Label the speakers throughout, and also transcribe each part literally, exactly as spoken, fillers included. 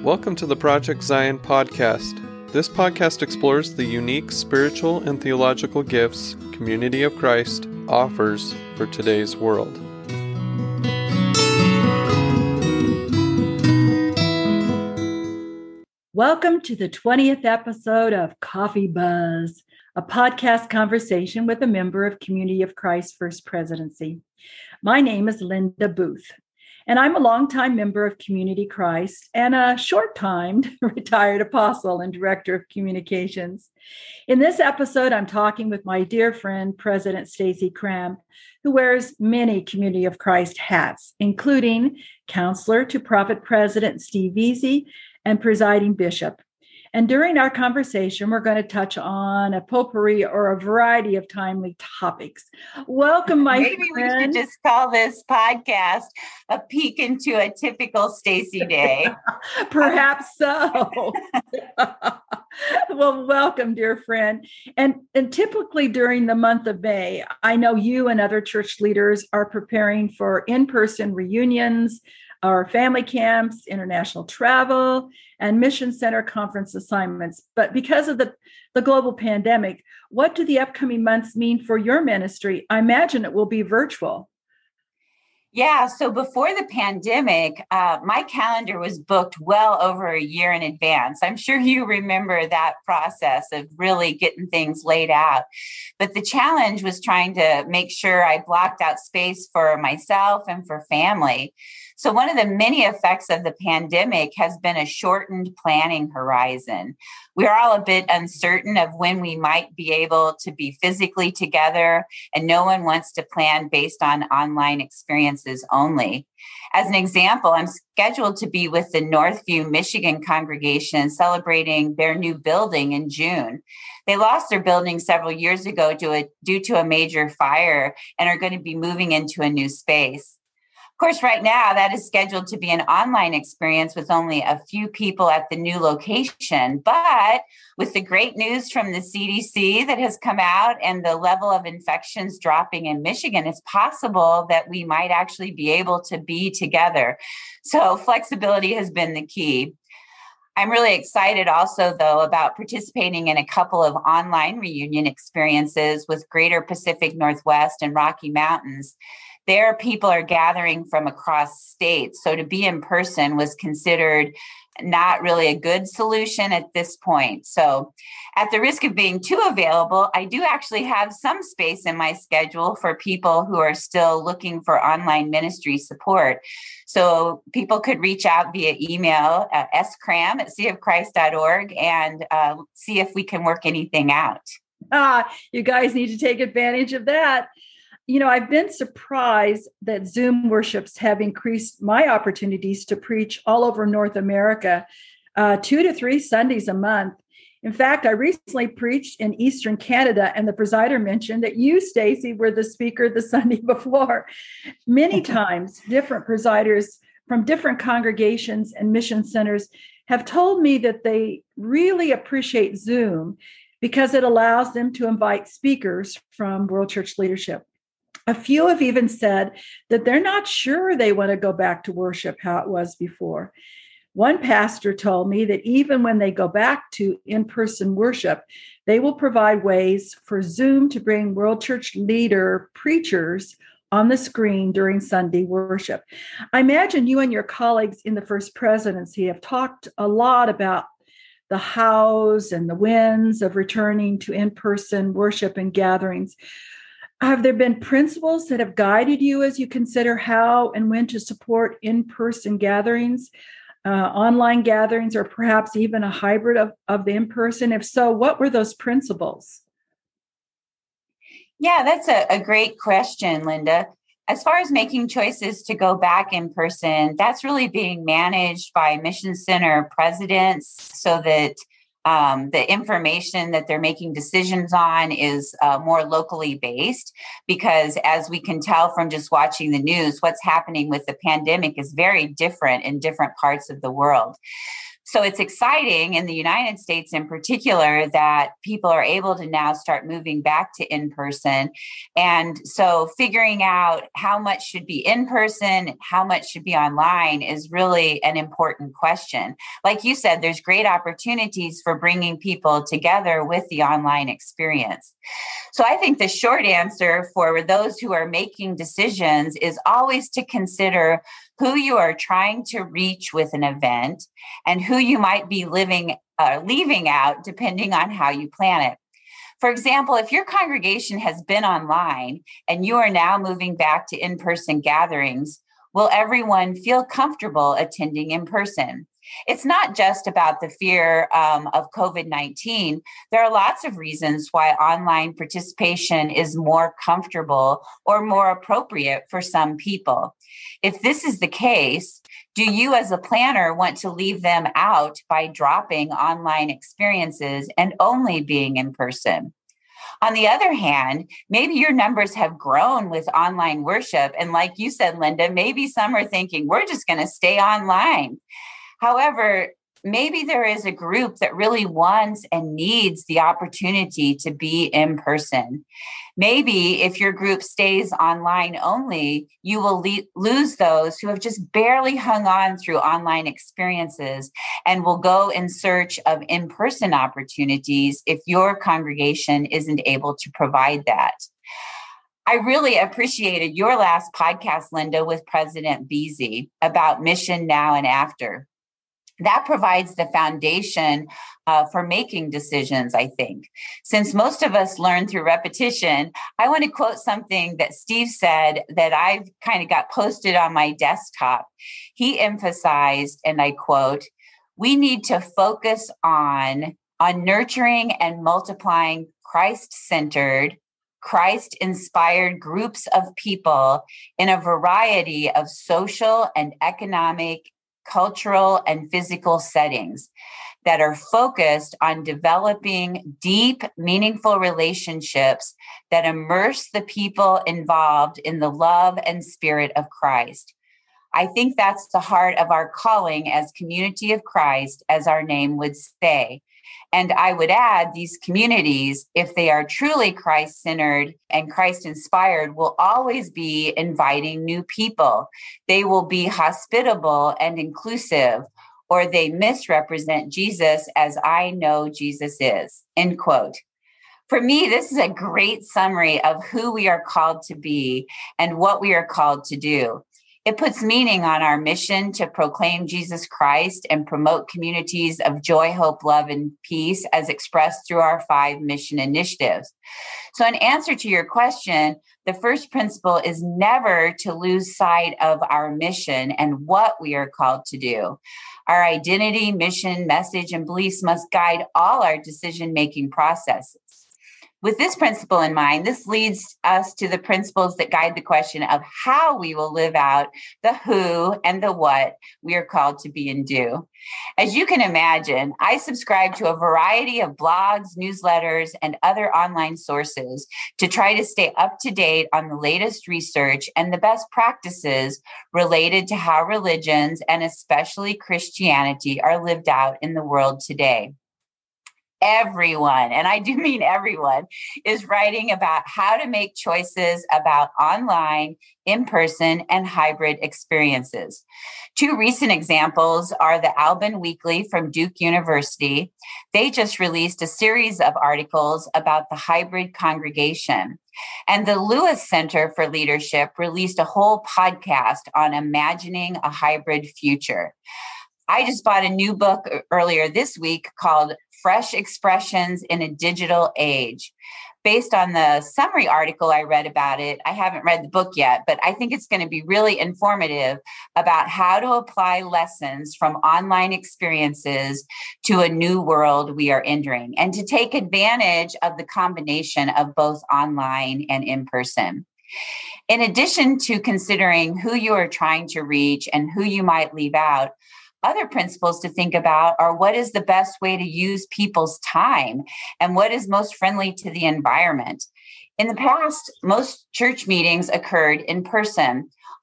Speaker 1: Welcome to the Project Zion podcast. This podcast explores the unique spiritual and theological gifts Community of Christ offers for today's world.
Speaker 2: Welcome to the twentieth episode of Coffee Buzz, a podcast conversation with a member of Community of Christ First Presidency. My name is Linda Booth, and I'm a longtime member of Community Christ and a short-time retired apostle and director of communications. In this episode, I'm talking with my dear friend, President Stacy Cram, who wears many Community of Christ hats, including counselor to Prophet President Steve Veazey and presiding bishop. And during our conversation, we're going to touch on a potpourri or a variety of timely topics. Welcome, my
Speaker 3: Maybe
Speaker 2: friend.
Speaker 3: Maybe we should just call this podcast a peek into a typical Stacy day.
Speaker 2: Perhaps so. Well, welcome, dear friend. And, and typically during the month of May, I know you and other church leaders are preparing for in-person reunions, our family camps, international travel, and Mission Center conference assignments. But because of the, the global pandemic, what do the upcoming months mean for your ministry? I imagine it will be virtual.
Speaker 3: Yeah, so before the pandemic, uh, my calendar was booked well over a year in advance. I'm sure you remember that process of really getting things laid out. But the challenge was trying to make sure I blocked out space for myself and for family. So one of the many effects of the pandemic has been a shortened planning horizon. We're all a bit uncertain of when we might be able to be physically together, and no one wants to plan based on online experiences only. As an example, I'm scheduled to be with the Northview, Michigan congregation celebrating their new building in June. They lost their building several years ago due, a, due to a major fire and are going to be moving into a new space. Of course, right now, that is scheduled to be an online experience with only a few people at the new location. But with the great news from the C D C that has come out and the level of infections dropping in Michigan, it's possible that we might actually be able to be together. So flexibility has been the key. I'm really excited also, though, about participating in a couple of online reunion experiences with Greater Pacific Northwest and Rocky Mountains. There, people are gathering from across states. So to be in person was considered not really a good solution at this point. So at the risk of being too available, I do actually have some space in my schedule for people who are still looking for online ministry support. So people could reach out via email at s cram at c of christ dot org and uh, see if we can work anything out.
Speaker 2: Ah, you guys need to take advantage of that. You know, I've been surprised that Zoom worships have increased my opportunities to preach all over North America, uh, two to three Sundays a month. In fact, I recently preached in Eastern Canada, and the presider mentioned that you, Stacy, were the speaker the Sunday before. Many times, different presiders from different congregations and mission centers have told me that they really appreciate Zoom because it allows them to invite speakers from World Church leadership. A few have even said that they're not sure they want to go back to worship how it was before. One pastor told me that even when they go back to in-person worship, they will provide ways for Zoom to bring World Church leader preachers on the screen during Sunday worship. I imagine you and your colleagues in the First Presidency have talked a lot about the hows and the whens of returning to in-person worship and gatherings. Have there been principles that have guided you as you consider how and when to support in-person gatherings, uh, online gatherings, or perhaps even a hybrid of, of the in-person? If so, what were those principles?
Speaker 3: Yeah, that's a, a great question, Linda. As far as making choices to go back in person, that's really being managed by Mission Center presidents so that Um, the information that they're making decisions on is uh, more locally based, because as we can tell from just watching the news, what's happening with the pandemic is very different in different parts of the world. So it's exciting in the United States in particular that people are able to now start moving back to in-person. And so figuring out how much should be in person, how much should be online is really an important question. Like you said, there's great opportunities for bringing people together with the online experience. So I think the short answer for those who are making decisions is always to consider who you are trying to reach with an event and who you might be living, uh, leaving out depending on how you plan it. For example, if your congregation has been online and you are now moving back to in-person gatherings, will everyone feel comfortable attending in person? It's not just about the fear um, of COVID nineteen. There are lots of reasons why online participation is more comfortable or more appropriate for some people. If this is the case, do you as a planner want to leave them out by dropping online experiences and only being in person? On the other hand, maybe your numbers have grown with online worship. And like you said, Linda, maybe some are thinking, we're just going to stay online. However, maybe there is a group that really wants and needs the opportunity to be in person. Maybe if your group stays online only, you will le- lose those who have just barely hung on through online experiences and will go in search of in-person opportunities if your congregation isn't able to provide that. I really appreciated your last podcast, Linda, with President Beasy about mission now and after. That provides the foundation uh, for making decisions, I think. Since most of us learn through repetition, I want to quote something that Steve said that I've kind of got posted on my desktop. He emphasized, and I quote, "We need to focus on, on nurturing and multiplying Christ-centered, Christ-inspired groups of people in a variety of social and economic, cultural, and physical settings that are focused on developing deep, meaningful relationships that immerse the people involved in the love and spirit of Christ." I think that's the heart of our calling as Community of Christ, as our name would say. And I would add, these communities, if they are truly Christ-centered and Christ-inspired, will always be inviting new people. They will be hospitable and inclusive, or they misrepresent Jesus as I know Jesus is, end quote. For me, this is a great summary of who we are called to be and what we are called to do. It puts meaning on our mission to proclaim Jesus Christ and promote communities of joy, hope, love, and peace as expressed through our five mission initiatives. So in answer to your question, the first principle is never to lose sight of our mission and what we are called to do. Our identity, mission, message, and beliefs must guide all our decision-making processes. With this principle in mind, this leads us to the principles that guide the question of how we will live out the who and the what we are called to be and do. As you can imagine, I subscribe to a variety of blogs, newsletters, and other online sources to try to stay up to date on the latest research and the best practices related to how religions, and especially Christianity, are lived out in the world today. Everyone, and I do mean everyone, is writing about how to make choices about online, in-person, and hybrid experiences. Two recent examples are the Albin Weekly from Duke University. They just released a series of articles about the hybrid congregation. And the Lewis Center for Leadership released a whole podcast on imagining a hybrid future. I just bought a new book earlier this week called Fresh Expressions in a Digital Age. Based on the summary article I read about it, I haven't read the book yet, but I think it's going to be really informative about how to apply lessons from online experiences to a new world we are entering, and to take advantage of the combination of both online and in person. In addition to considering who you are trying to reach and who you might leave out, other principles to think about are what is the best way to use people's time and what is most friendly to the environment. In the past, most church meetings occurred in person,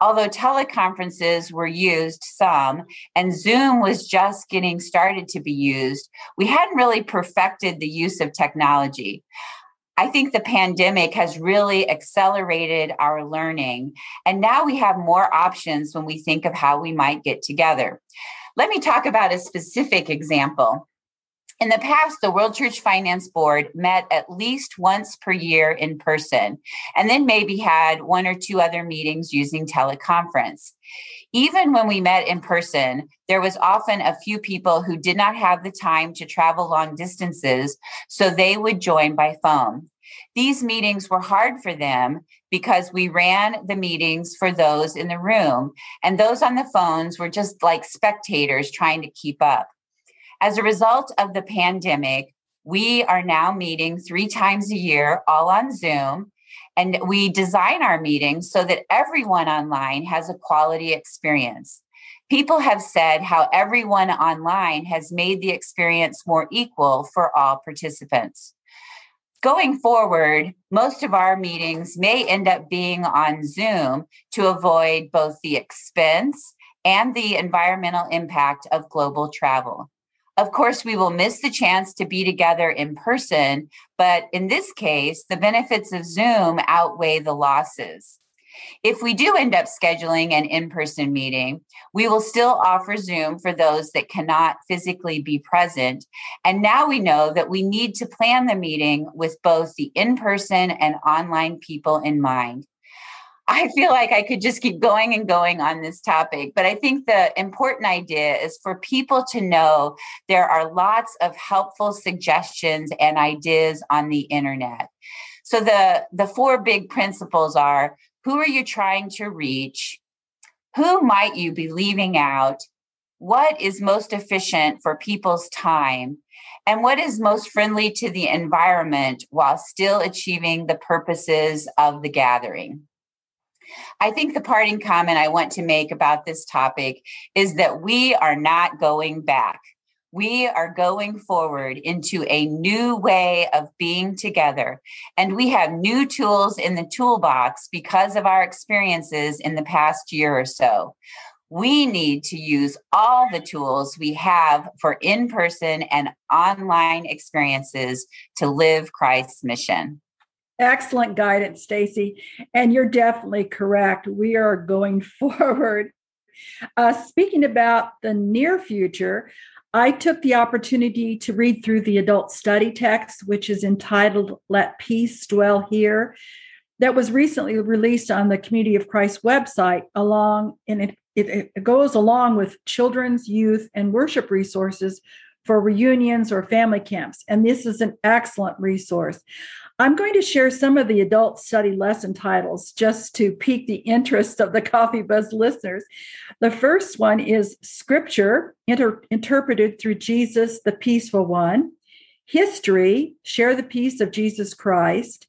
Speaker 3: Although teleconferences were used some and Zoom was just getting started to be used, we hadn't really perfected the use of technology. I think the pandemic has really accelerated our learning, and now we have more options when we think of how we might get together. Let me talk about a specific example. In the past, the World Church Finance Board met at least once per year in person, and then maybe had one or two other meetings using teleconference. Even when we met in person, there was often a few people who did not have the time to travel long distances, so they would join by phone. These meetings were hard for them because we ran the meetings for those in the room, and those on the phones were just like spectators trying to keep up. As a result of the pandemic, we are now meeting three times a year, all on Zoom, and we design our meetings so that everyone online has a quality experience. People have said how everyone online has made the experience more equal for all participants. Going forward, most of our meetings may end up being on Zoom to avoid both the expense and the environmental impact of global travel. Of course, we will miss the chance to be together in person, but in this case, the benefits of Zoom outweigh the losses. If we do end up scheduling an in-person meeting, we will still offer Zoom for those that cannot physically be present. And now we know that we need to plan the meeting with both the in-person and online people in mind. I feel like I could just keep going and going on this topic, but I think the important idea is for people to know there are lots of helpful suggestions and ideas on the internet. So the, the four big principles are: who are you trying to reach? Who might you be leaving out? What is most efficient for people's time? And what is most friendly to the environment while still achieving the purposes of the gathering? I think the parting comment I want to make about this topic is that we are not going back. We are going forward into a new way of being together, and we have new tools in the toolbox because of our experiences in the past year or so. We need to use all the tools we have for in-person and online experiences to live Christ's mission.
Speaker 2: Excellent guidance, Stacy. And you're definitely correct. We are going forward. Uh, speaking about the near future, I took the opportunity to read through the adult study text, which is entitled Let Peace Dwell Here, that was recently released on the Community of Christ website, along, and it, it, it goes along with children's, youth, and worship resources for reunions or family camps. And this is an excellent resource. I'm going to share some of the adult study lesson titles just to pique the interest of the Coffee Buzz listeners. The first one is Scripture, inter- interpreted through Jesus, the Peaceful One. History, share the peace of Jesus Christ.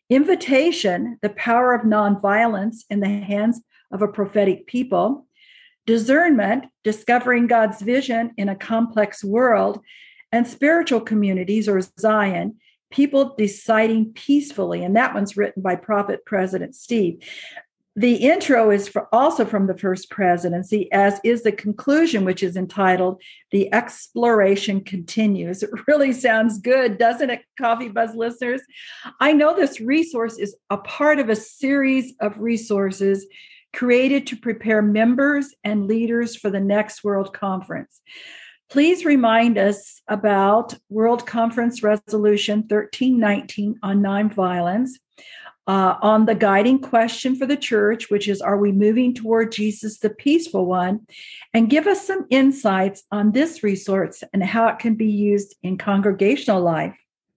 Speaker 2: Invitation, the power of nonviolence in the hands of a prophetic people. Discernment, discovering God's vision in a complex world. And spiritual communities, or Zion, people deciding peacefully. And that one's written by Prophet President Steve. The intro is for, also from the First Presidency, as is the conclusion, which is entitled, The Exploration Continues. It really sounds good, doesn't it, Coffee Buzz listeners? I know this resource is a part of a series of resources created to prepare members and leaders for the next World Conference. Please remind us about World Conference Resolution thirteen nineteen on nonviolence, uh, on the guiding question for the church, which is, are we moving toward Jesus, the Peaceful One? And give us some insights on this resource and how it can be used in congregational life.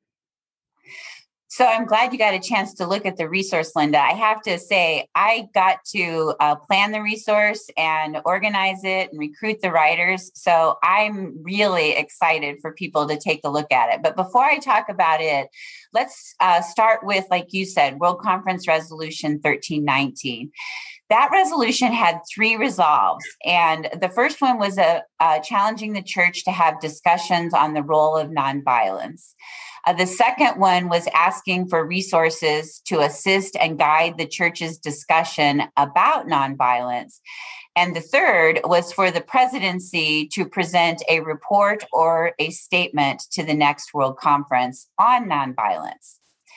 Speaker 3: So I'm glad you got a chance to look at the resource, Linda. I have to say, I got to uh, plan the resource and organize it and recruit the writers. So I'm really excited for people to take a look at it. But before I talk about it, let's uh, start with, like you said, World Conference Resolution thirteen nineteen. That resolution had three resolves, and the first one was a, uh, challenging the church to have discussions on the role of nonviolence. Uh, the second one was asking for resources to assist and guide the church's discussion about nonviolence. And the third was for the presidency to present a report or a statement to the next World Conference on nonviolence.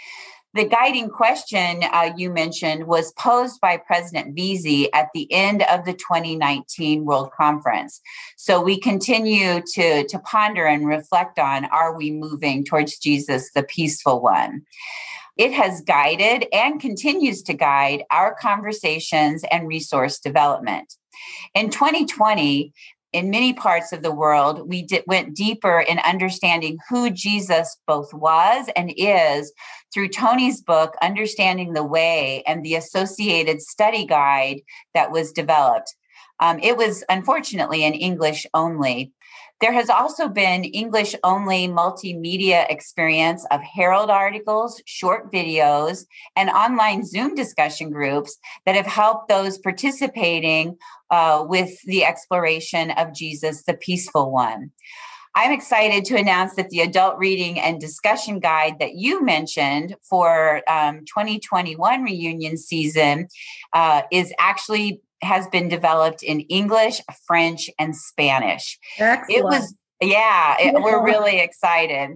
Speaker 3: The guiding question uh, you mentioned was posed by President Veazey at the end of the twenty nineteen World Conference. So we continue to, to ponder and reflect on, are we moving towards Jesus, the peaceful one? It has guided and continues to guide our conversations and resource development. In twenty twenty, in many parts of the world, we did, went deeper in understanding who Jesus both was and is through Tony's book, Understanding the Way, and the associated study guide that was developed. Um, it was unfortunately in English only. There has also been English-only multimedia experience of Herald articles, short videos, and online Zoom discussion groups that have helped those participating uh, with the exploration of Jesus, the peaceful one. I'm excited to announce that the adult reading and discussion guide that you mentioned for um, twenty twenty-one reunion season uh, is actually has been developed in English, French, and Spanish.
Speaker 2: Excellent.
Speaker 3: It was, yeah, it, we're really excited.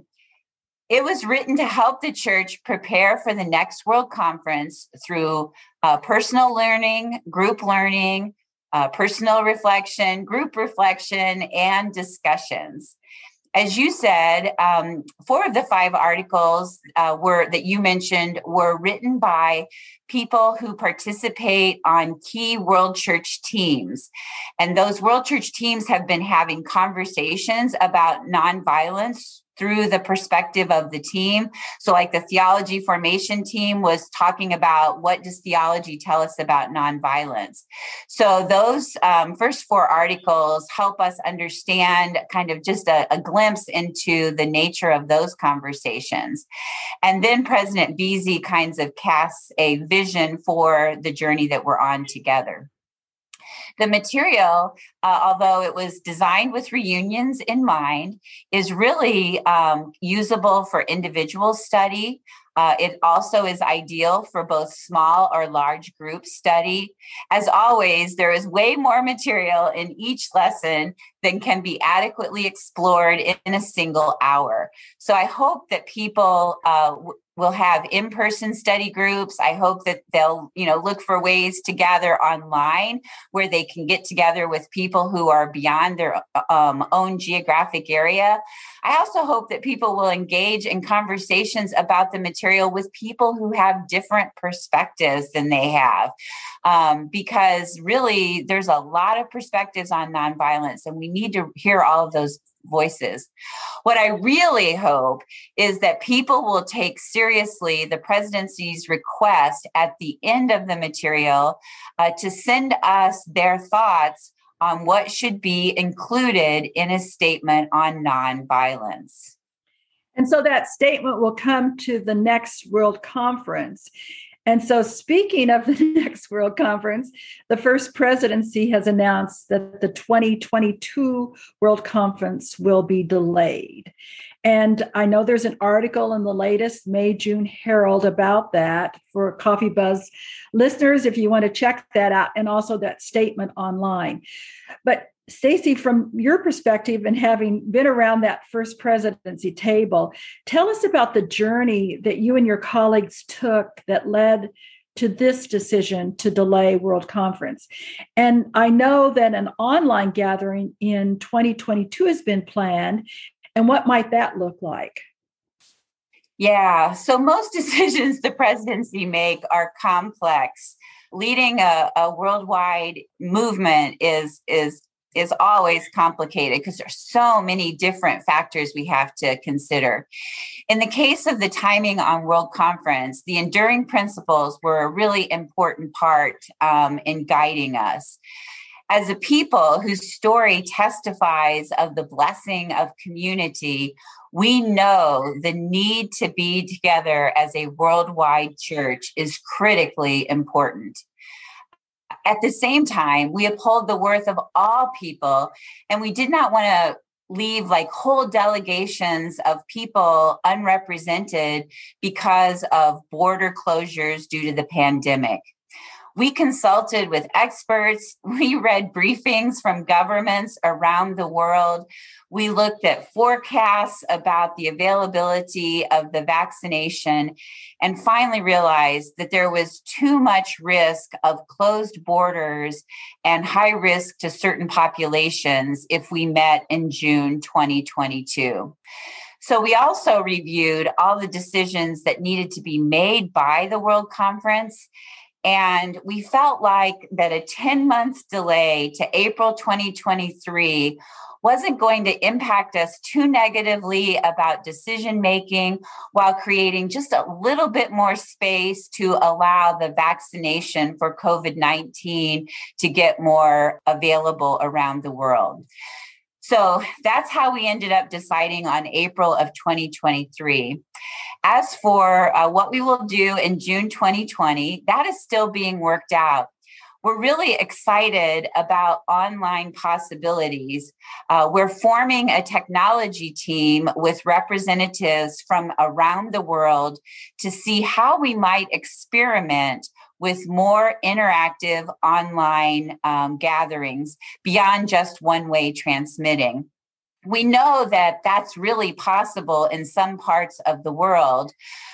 Speaker 3: It was written to help the church prepare for the next World Conference through uh, personal learning, group learning, uh, personal reflection, group reflection, and discussions. As you said, um, four of the five articles uh, were that you mentioned were written by people who participate on key World Church teams. And those World Church teams have been having conversations about nonviolence through the perspective of the team. So like the theology formation team was talking about, what does theology tell us about nonviolence? So those um, first four articles help us understand kind of just a, a glimpse into the nature of those conversations. And then President Veazey kinds of casts a vision for the journey that we're on together. The material, uh, although it was designed with reunions in mind, is really um, usable for individual study. Uh, it also is ideal for both small or large group study. As always, there is way more material in each lesson than can be adequately explored in, in a single hour. So I hope that people uh, w- will have in-person study groups. I hope that they'll, you know, look for ways to gather online where they can get together with people who are beyond their um, own geographic area. I also hope that people will engage in conversations about the material with people who have different perspectives than they have. Um, because really, there's a lot of perspectives on nonviolence, and we need to hear all of those voices. What I really hope is that people will take seriously the presidency's request at the end of the material uh, to send us their thoughts on what should be included in a statement on nonviolence.
Speaker 2: And so that statement will come to the next World Conference. And so, speaking of the next World Conference, the First Presidency has announced that the twenty twenty-two World Conference will be delayed. And I know there's an article in the latest May June Herald about that for Coffee Buzz listeners, if you want to check that out, and also that statement online. But Stacy, from your perspective and having been around that first presidency table, tell us about the journey that you and your colleagues took that led to this decision to delay World Conference. And I know that an online gathering in twenty twenty-two has been planned. And what might that look like?
Speaker 3: Yeah, so most decisions the presidency make are complex. Leading a, a worldwide movement is is is always complicated because there's so many different factors we have to consider. In the case of the timing on World Conference, the enduring principles were a really important part um, in guiding us. As a people whose story testifies of the blessing of community, we know the need to be together as a worldwide church is critically important. At the same time, we uphold the worth of all people, and we did not want to leave like whole delegations of people unrepresented because of border closures due to the pandemic. We consulted with experts. We read briefings from governments around the world. We looked at forecasts about the availability of the vaccination and finally realized that there was too much risk of closed borders and high risk to certain populations if we met in June twenty twenty-two. So we also reviewed all the decisions that needed to be made by the World Conference. And we felt like that a ten-month delay to April twenty twenty-three wasn't going to impact us too negatively about decision-making while creating just a little bit more space to allow the vaccination for COVID nineteen to get more available around the world. So that's how we ended up deciding on April of twenty twenty-three. As for uh, what we will do in June twenty twenty, that is still being worked out. We're really excited about online possibilities. Uh, we're forming a technology team with representatives from around the world to see how we might experiment with more interactive online um, gatherings beyond just one-way transmitting. We know that that's really possible in some parts of the world,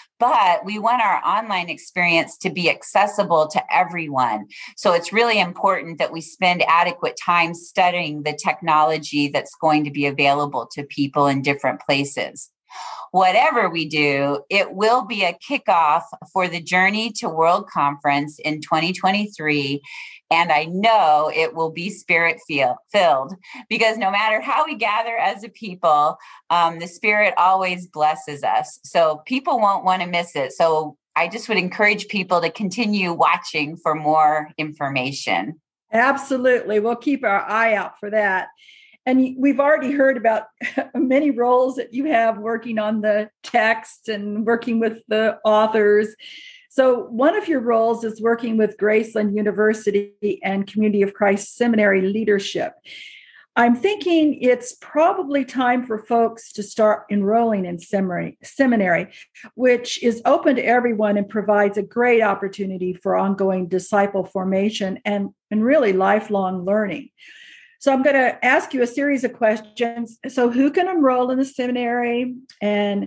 Speaker 3: but we want our online experience to be accessible to everyone. So it's really important that we spend adequate time studying the technology that's going to be available to people in different places. Whatever we do, it will be a kickoff for the Journey to World Conference in twenty twenty-three. And I know it will be spirit filled because no matter how we gather as a people, um, the Spirit always blesses us. So people won't want to miss it. So I just would encourage people to continue watching for more information.
Speaker 2: Absolutely. We'll keep our eye out for that. And we've already heard about many roles that you have working on the text and working with the authors. So one of your roles is working with Graceland University and Community of Christ Seminary leadership. I'm thinking it's probably time for folks to start enrolling in seminary, seminary, which is open to everyone and provides a great opportunity for ongoing disciple formation and, and really lifelong learning. So I'm going to ask you a series of questions. So who can enroll in the seminary and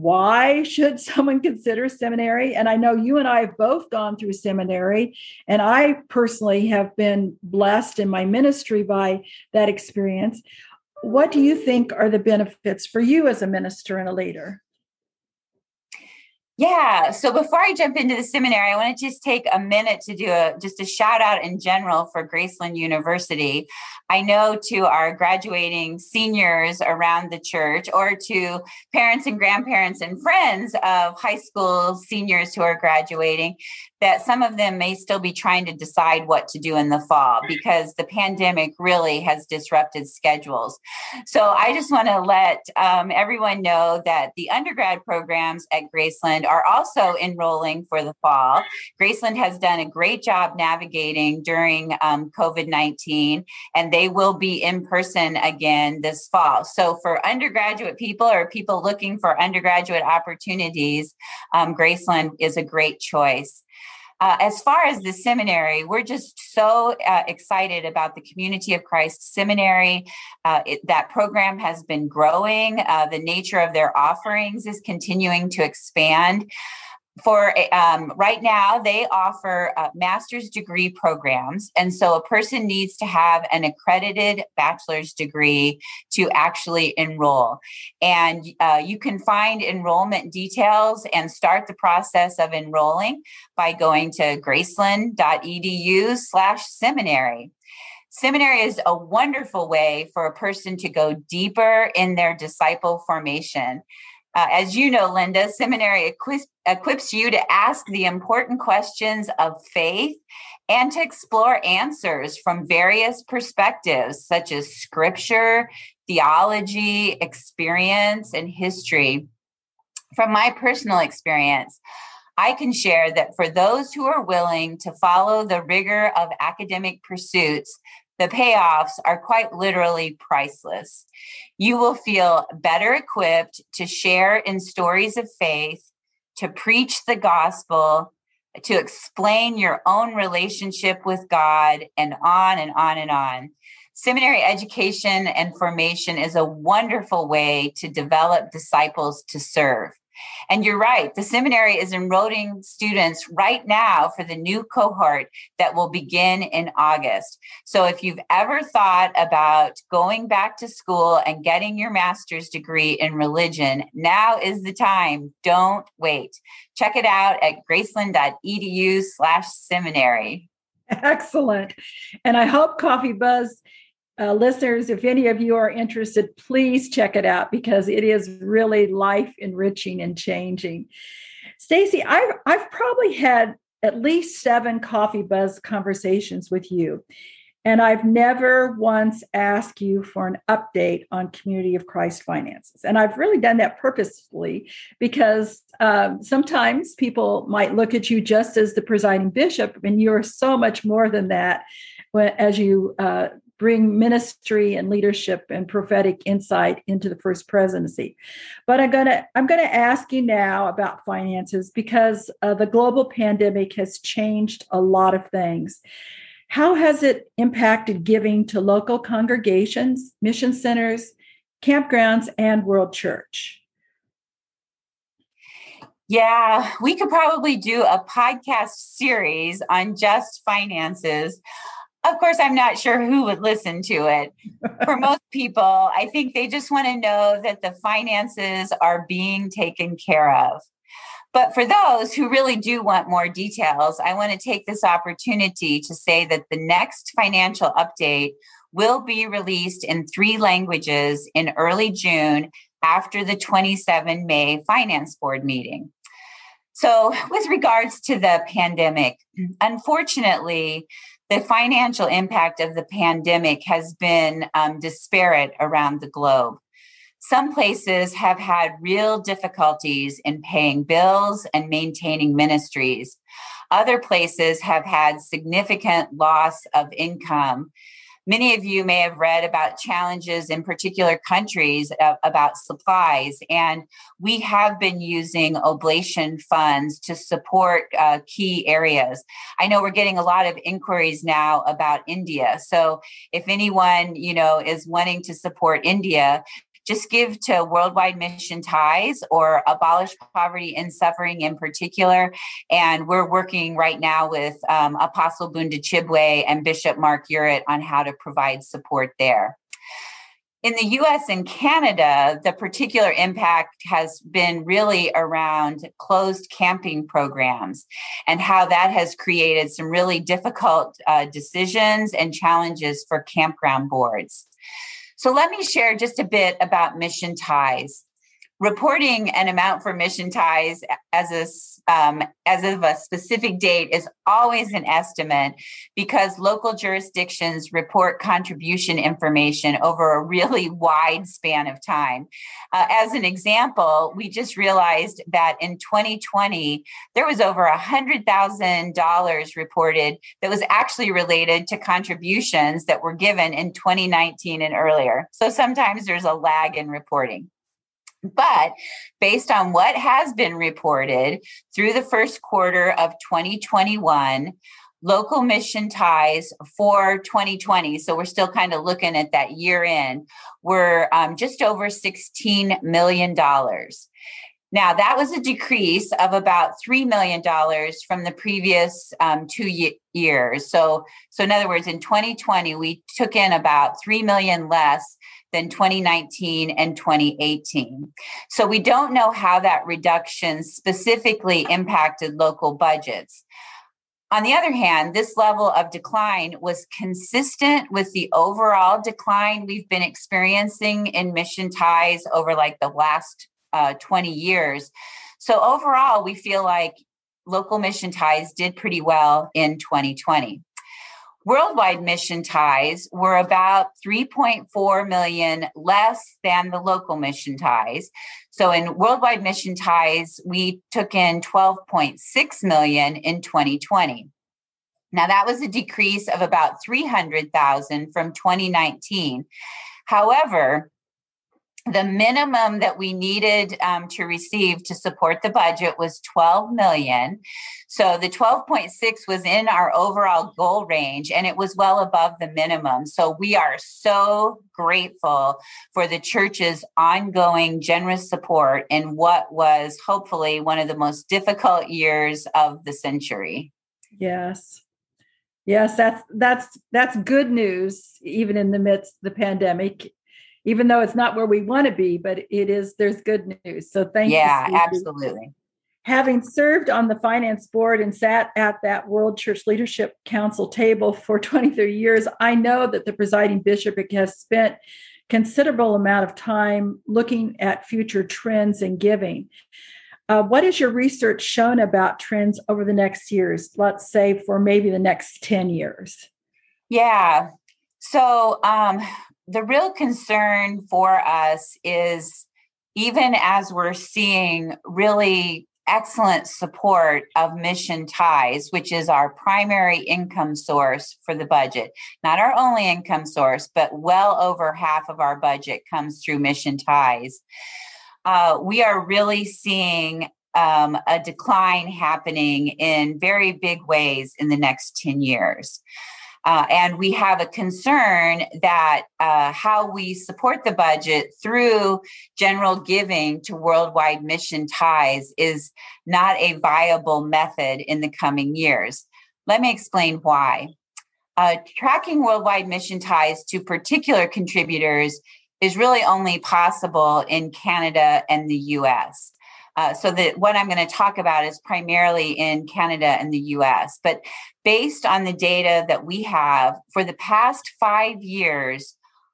Speaker 2: why should someone consider seminary? And I know you and I have both gone through seminary, and I personally have been blessed in my ministry by that experience. What do you think are the benefits for you as a minister and a leader?
Speaker 3: Yeah. So before I jump into the seminary, I want to just take a minute to do a just a shout out in general for Graceland University. I know to our graduating seniors around the church or to parents and grandparents and friends of high school seniors who are graduating, that some of them may still be trying to decide what to do in the fall because the pandemic really has disrupted schedules. So I just want to let um, everyone know that the undergrad programs at Graceland are also enrolling for the fall. Graceland has done a great job navigating during um, COVID nineteen, and they will be in person again this fall. So for undergraduate people or people looking for undergraduate opportunities, um, Graceland is a great choice. Uh, as far as the seminary, we're just so uh, excited about the Community of Christ Seminary. Uh, it, that program has been growing. Uh, the nature of their offerings is continuing to expand. For um, right now, they offer uh, master's degree programs. And so a person needs to have an accredited bachelor's degree to actually enroll. And uh, you can find enrollment details and start the process of enrolling by going to graceland.edu slash seminary. Seminary is a wonderful way for a person to go deeper in their disciple formation. Uh, as you know, Linda, seminary equips, equips you to ask the important questions of faith and to explore answers from various perspectives, such as scripture, theology, experience, and history. From my personal experience, I can share that for those who are willing to follow the rigor of academic pursuits, the payoffs are quite literally priceless. You will feel better equipped to share in stories of faith, to preach the gospel, to explain your own relationship with God, and on and on and on. Seminary education and formation is a wonderful way to develop disciples to serve. And you're right, the seminary is enrolling students right now for the new cohort that will begin in August. So if you've ever thought about going back to school and getting your master's degree in religion, now is the time. Don't wait. Check it out at graceland.edu slash seminary.
Speaker 2: Excellent. And I hope Coffee Buzz Uh, listeners, if any of you are interested, please check it out because it is really life enriching and changing. Stacy, I've, I've probably had at least seven Coffee Buzz conversations with you, and I've never once asked you for an update on Community of Christ finances. And I've really done that purposefully because um, sometimes people might look at you just as the presiding bishop, and you're so much more than that as you uh, bring ministry and leadership and prophetic insight into the first presidency. But I'm gonna I'm gonna ask you now about finances because uh, the global pandemic has changed a lot of things. How has it impacted giving to local congregations, mission centers, campgrounds, and World Church?
Speaker 3: Yeah, we could probably do a podcast series on just finances. Of course, I'm not sure who would listen to it. For most people, I think they just want to know that the finances are being taken care of. But for those who really do want more details, I want to take this opportunity to say that the next financial update will be released in three languages in early June after the twenty-seventh of May Finance Board meeting. So with regards to the pandemic, unfortunately, the financial impact of the pandemic has been um, disparate around the globe. Some places have had real difficulties in paying bills and maintaining ministries. Other places have had significant loss of income. Many of you may have read about challenges in particular countries uh, about supplies, and we have been using oblation funds to support uh, key areas. I know we're getting a lot of inquiries now about India. So if anyone, you know, is wanting to support India, just give to Worldwide Mission Ties or Abolish Poverty and Suffering in particular. And we're working right now with um, Apostle Bunda Chibwe and Bishop Mark Urett on how to provide support there. In the U S and Canada, the particular impact has been really around closed camping programs and how that has created some really difficult uh, decisions and challenges for campground boards. So let me share just a bit about Mission Ties. Reporting an amount for Mission Ties as a, um, as of a specific date is always an estimate because local jurisdictions report contribution information over a really wide span of time. Uh, as an example, we just realized that in twenty twenty, there was over one hundred thousand dollars reported that was actually related to contributions that were given in twenty nineteen and earlier. So sometimes there's a lag in reporting. But based on what has been reported through the first quarter of twenty twenty-one, local Mission Ties for twenty twenty, so we're still kind of looking at that year end, were um, just over sixteen million dollars. Now, that was a decrease of about three million dollars from the previous um, two ye- years. So, so in other words, in twenty twenty, we took in about three million dollars less than twenty nineteen and twenty eighteen. So we don't know how that reduction specifically impacted local budgets. On the other hand, this level of decline was consistent with the overall decline we've been experiencing in Mission Ties over like the last uh, twenty years. So overall, we feel like local Mission Ties did pretty well in twenty twenty. Worldwide mission ties were about three point four million less than the local mission ties. So in worldwide mission ties, we took in twelve point six million in twenty twenty. Now that was a decrease of about three hundred thousand from twenty nineteen. However, the minimum that we needed um, to receive to support the budget was twelve million. So the twelve point six was in our overall goal range, and it was well above the minimum. So we are so grateful for the church's ongoing generous support in what was hopefully one of the most difficult years of the century.
Speaker 2: Yes. Yes, that's that's that's good news, even in the midst of the pandemic. Even though it's not where we want to be, but it is, there's good news. So thank
Speaker 3: yeah,
Speaker 2: you.
Speaker 3: Yeah, absolutely.
Speaker 2: Having served on the finance board and sat at that World Church Leadership Council table for twenty, thirty years, I know that the presiding bishop has spent considerable amount of time looking at future trends in giving. Uh, what has your research shown about trends over the next years, let's say for maybe the next ten years?
Speaker 3: Yeah. So, um, the real concern for us is, even as we're seeing really excellent support of mission ties, which is our primary income source for the budget, not our only income source, but well over half of our budget comes through mission ties. Uh, we are really seeing um, a decline happening in very big ways in the next ten years. Uh, and we have a concern that uh, how we support the budget through general giving to worldwide mission ties is not a viable method in the coming years. Let me explain why. Uh, tracking worldwide mission ties to particular contributors is really only possible in Canada and the U S. Uh, so that what I'm going to talk about is primarily in Canada and the U S. But based on the data that we have, for the past five years,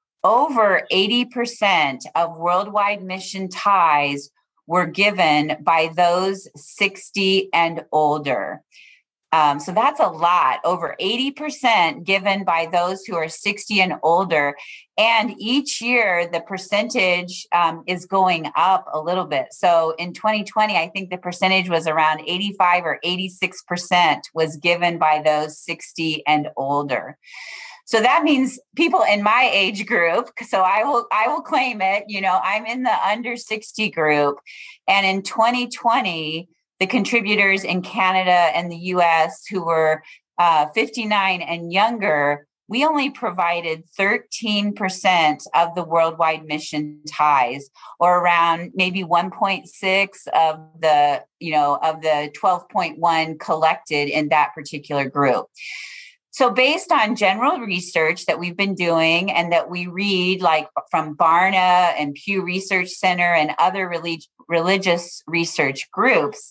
Speaker 3: over eighty percent of worldwide mission ties were given by those sixty and older. Um, so that's a lot, over eighty percent given by those who are sixty and older. And each year, the percentage um, is going up a little bit. So in twenty twenty, I think the percentage was around eighty-five or eighty-six percent was given by those sixty and older. So that means people in my age group, so I will I will claim it, you know, I'm in the under sixty group. And in twenty twenty, the contributors in Canada and the U S who were uh, fifty-nine and younger, we only provided thirteen percent of the worldwide mission ties, or around maybe one point six of the, you know, of the twelve point one collected in that particular group. So based on general research that we've been doing and that we read, like from Barna and Pew Research Center and other relig- religious research groups,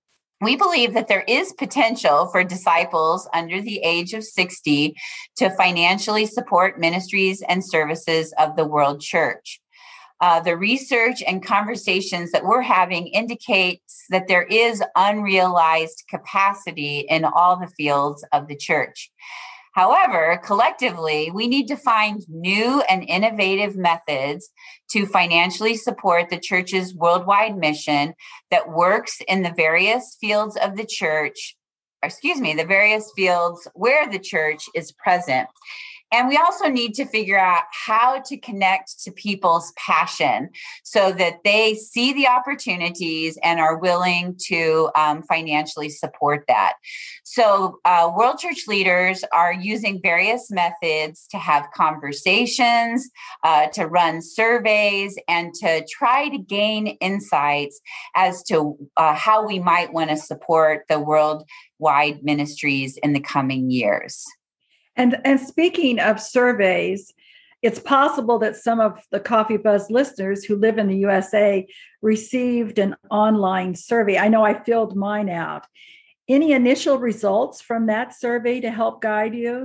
Speaker 3: we believe that there is potential for disciples under the age of sixty to financially support ministries and services of the World Church. Uh, the research and conversations that we're having indicates that there is unrealized capacity in all the fields of the church. However, collectively, we need to find new and innovative methods to financially support the church's worldwide mission that works in the various fields of the church, or excuse me, the various fields where the church is present. And we also need to figure out how to connect to people's passion so that they see the opportunities and are willing to um, financially support that. So uh, World Church leaders are using various methods to have conversations, uh, to run surveys, and to try to gain insights as to uh, how we might want to support the worldwide ministries in the coming years.
Speaker 2: And, and speaking of surveys, it's possible that some of the Coffee Buzz listeners who live in the U S A received an online survey. I know I filled mine out. Any initial results from that survey to help guide you?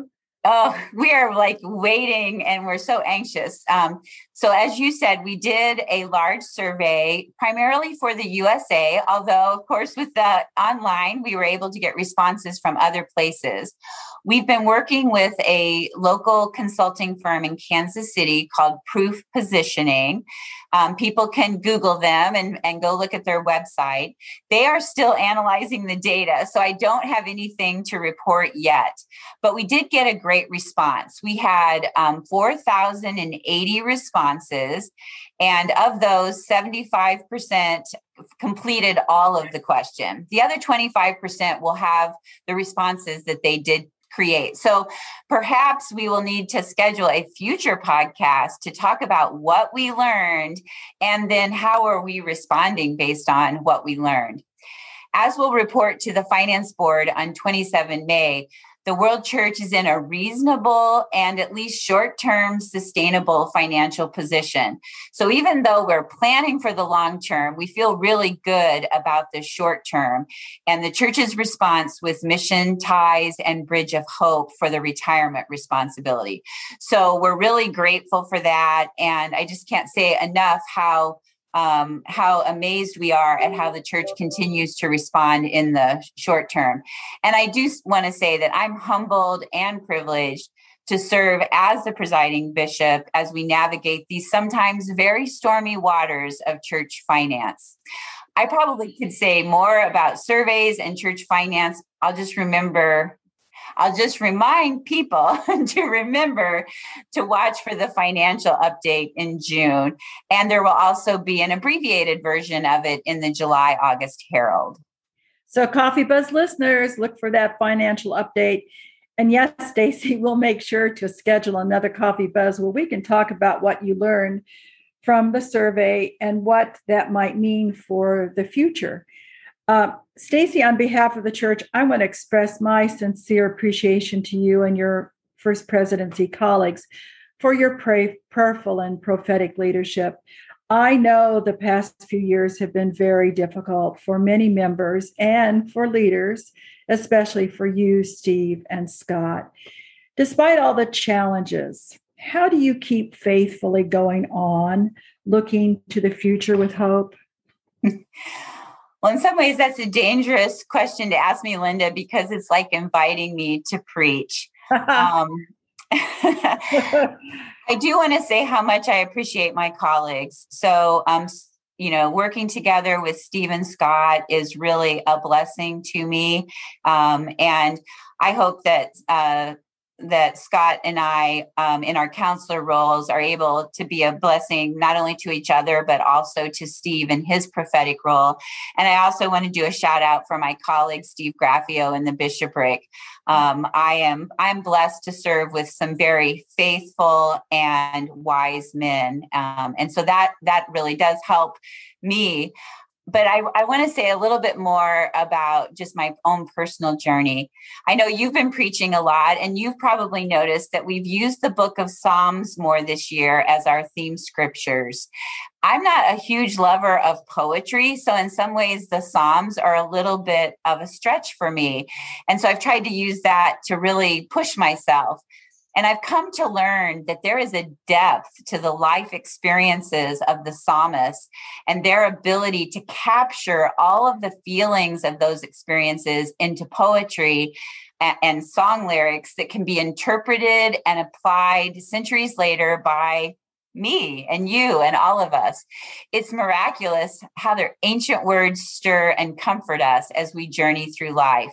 Speaker 3: Oh, we are like waiting and we're so anxious. Um, so as you said, we did a large survey primarily for the U S A, although of course with the online, we were able to get responses from other places. We've been working with a local consulting firm in Kansas City called Proof Positioning. Um, people can Google them and, and go look at their website. They are still analyzing the data, so I don't have anything to report yet. But we did get a great response. We had um, four thousand eighty responses, and of those, seventy-five percent completed all of the question. The other twenty-five percent will have the responses that they did create. So perhaps we will need to schedule a future podcast to talk about what we learned and then how are we responding based on what we learned. As we'll report to the Finance Board on twenty-seventh of May, the World Church is in a reasonable and at least short-term sustainable financial position. So even though we're planning for the long term, we feel really good about the short term and the church's response with Mission Ties and Bridge of Hope for the retirement responsibility. So we're really grateful for that. And I just can't say enough how Um, how amazed we are at how the church continues to respond in the short term. And I do want to say that I'm humbled and privileged to serve as the presiding bishop as we navigate these sometimes very stormy waters of church finance. I probably could say more about surveys and church finance. I'll just remember I'll just remind people to remember to watch for the financial update in June. And there will also be an abbreviated version of it in the July August Herald.
Speaker 2: So Coffee Buzz listeners, look for that financial update. And yes, Stacy, we'll make sure to schedule another Coffee Buzz where we can talk about what you learned from the survey and what that might mean for the future. Uh, Stacy, on behalf of the church, I want to express my sincere appreciation to you and your First Presidency colleagues for your pray, prayerful and prophetic leadership. I know the past few years have been very difficult for many members and for leaders, especially for you, Steve and Scott. Despite all the challenges, how do you keep faithfully going on, looking to the future with hope?
Speaker 3: Well, in some ways, that's a dangerous question to ask me, Linda, because it's like inviting me to preach. um, I do want to say how much I appreciate my colleagues. So, um, you know, working together with Steve and Scott is really a blessing to me. Um, and I hope that uh, that Scott and I, um, in our counselor roles, are able to be a blessing not only to each other, but also to Steve in his prophetic role. And I also want to do a shout out for my colleague, Steve Graffio in the bishopric. Um, I am I'm blessed to serve with some very faithful and wise men. Um, and so that that really does help me. But I, I want to say a little bit more about just my own personal journey. I know you've been preaching a lot, and you've probably noticed that we've used the book of Psalms more this year as our theme scriptures. I'm not a huge lover of poetry, so in some ways the Psalms are a little bit of a stretch for me. And so I've tried to use that to really push myself. And I've come to learn that there is a depth to the life experiences of the psalmists and their ability to capture all of the feelings of those experiences into poetry and, and song lyrics that can be interpreted and applied centuries later by me and you and all of us. It's miraculous how their ancient words stir and comfort us as we journey through life.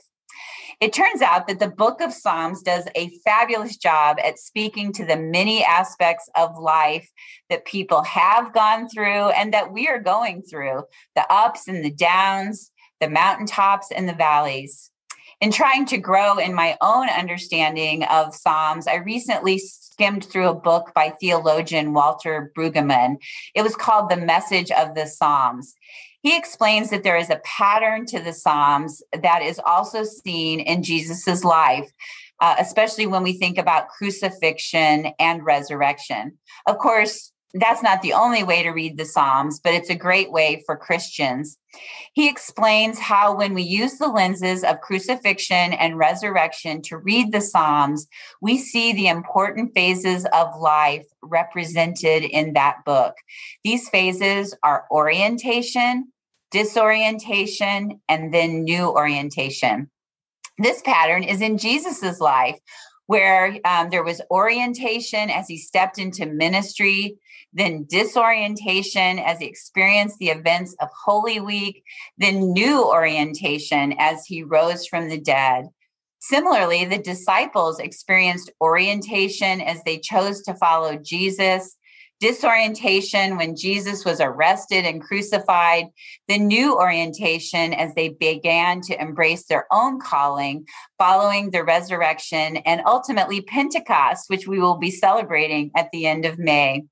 Speaker 3: It turns out that the book of Psalms does a fabulous job at speaking to the many aspects of life that people have gone through and that we are going through, the ups and the downs, the mountaintops and the valleys. In trying to grow in my own understanding of Psalms, I recently skimmed through a book by theologian Walter Brueggemann. It was called The Message of the Psalms. He explains that there is a pattern to the Psalms that is also seen in Jesus's life, uh, especially when we think about crucifixion and resurrection. Of course, That's not the only way to read the Psalms, but it's a great way for Christians. He explains how when we use the lenses of crucifixion and resurrection to read the Psalms, we see the important phases of life represented in that book. These phases are orientation, disorientation, and then new orientation. This pattern is in Jesus's life, where um, there was orientation as he stepped into ministry, then disorientation as he experienced the events of Holy Week, then new orientation as he rose from the dead. Similarly, the disciples experienced orientation as they chose to follow Jesus, disorientation when Jesus was arrested and crucified, the new orientation as they began to embrace their own calling following the resurrection, and ultimately Pentecost, which we will be celebrating at the end of May.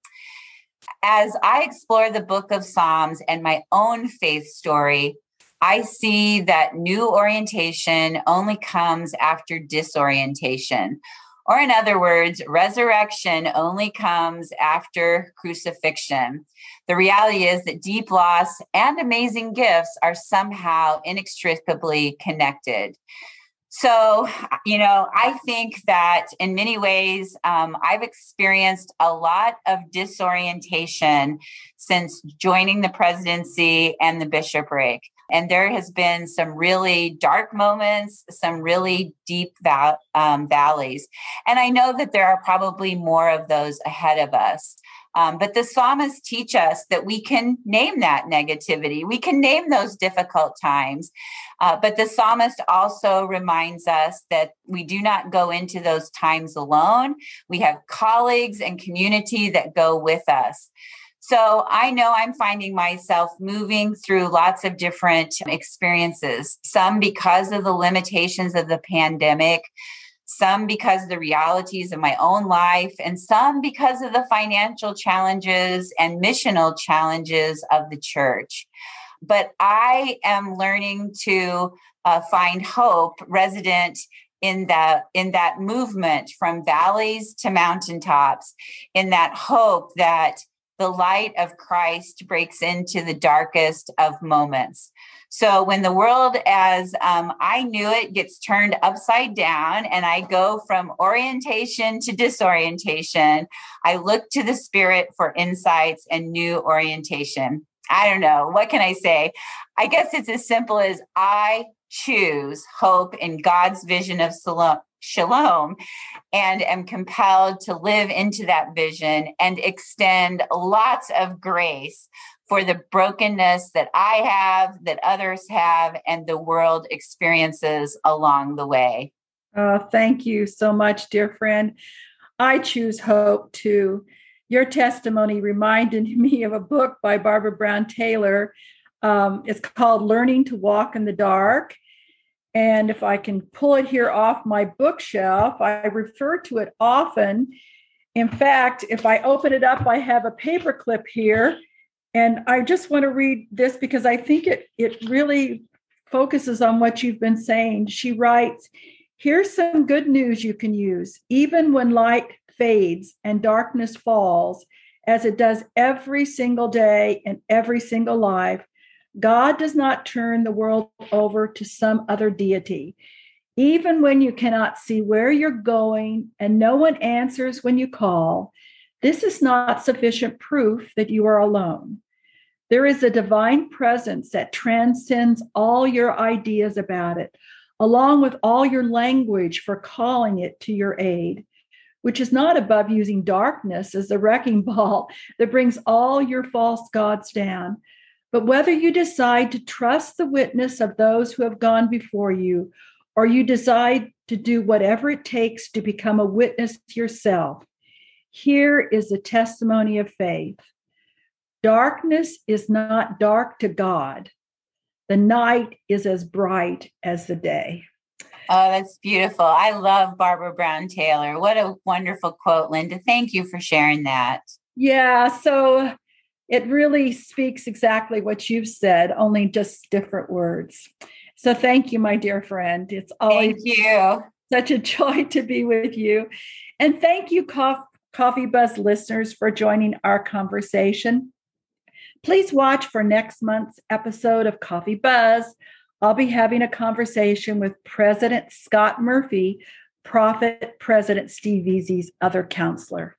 Speaker 3: As I explore the book of Psalms and my own faith story, I see that new orientation only comes after disorientation. Or in other words, resurrection only comes after crucifixion. The reality is that deep loss and amazing gifts are somehow inextricably connected. So, you know, I think that in many ways, um, I've experienced a lot of disorientation since joining the presidency and the bishopric. And there has been some really dark moments, some really deep val- um, valleys. And I know that there are probably more of those ahead of us. Um, but the psalmists teach us that we can name that negativity. We can name those difficult times. Uh, but the psalmist also reminds us that we do not go into those times alone. We have colleagues and community that go with us. So I know I'm finding myself moving through lots of different experiences, some because of the limitations of the pandemic, some because of the realities of my own life, and some because of the financial challenges and missional challenges of the church. But I am learning to uh, find hope resident in that, in that movement from valleys to mountaintops, in that hope that the light of Christ breaks into the darkest of moments. So when the world as um, I knew it gets turned upside down and I go from orientation to disorientation, I look to the Spirit for insights and new orientation. I don't know. What can I say? I guess it's as simple as I choose hope in God's vision of shalom and am compelled to live into that vision and extend lots of grace for the brokenness that I have, that others have, and the world experiences along the way.
Speaker 2: Oh, thank you so much, dear friend. I choose hope too. Your testimony reminded me of a book by Barbara Brown Taylor. Um, it's called Learning to Walk in the Dark. And if I can pull it here off my bookshelf, I refer to it often. In fact, if I open it up, I have a paper clip here. And I just want to read this because I think it, it really focuses on what you've been saying. She writes, "Here's some good news you can use. Even when light fades and darkness falls, as it does every single day in every single life, God does not turn the world over to some other deity. Even when you cannot see where you're going and no one answers when you call, this is not sufficient proof that you are alone. There is a divine presence that transcends all your ideas about it, along with all your language for calling it to your aid, which is not above using darkness as the wrecking ball that brings all your false gods down. But whether you decide to trust the witness of those who have gone before you, or you decide to do whatever it takes to become a witness yourself, here is the testimony of faith. Darkness is not dark to God. The night is as bright as the day."
Speaker 3: Oh, that's beautiful. I love Barbara Brown Taylor. What a wonderful quote, Linda. Thank you for sharing that.
Speaker 2: Yeah, so it really speaks exactly what you've said, only just different words. So thank you, my dear friend. It's always
Speaker 3: thank you.
Speaker 2: Such a joy to be with you. And thank you, Coffee Buzz listeners for joining our conversation. Please watch for next month's episode of Coffee Buzz. I'll be having a conversation with President Scott Murphy, Prophet President Steve Veazey's other counselor.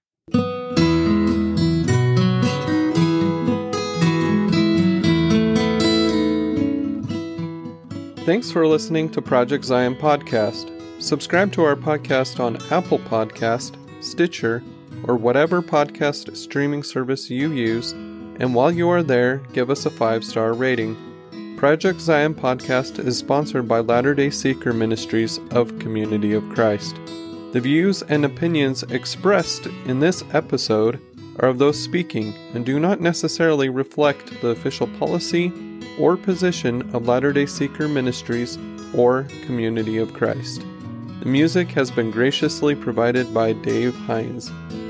Speaker 1: Thanks for listening to Project Zion Podcast. Subscribe to our podcast on Apple Podcast, Stitcher, or whatever podcast streaming service you use, and while you are there, give us a five-star rating. Project Zion Podcast is sponsored by Latter-day Seeker Ministries of Community of Christ. The views and opinions expressed in this episode are of those speaking and do not necessarily reflect the official policy or position of Latter-day Seeker Ministries or Community of Christ. The music has been graciously provided by Dave Hines.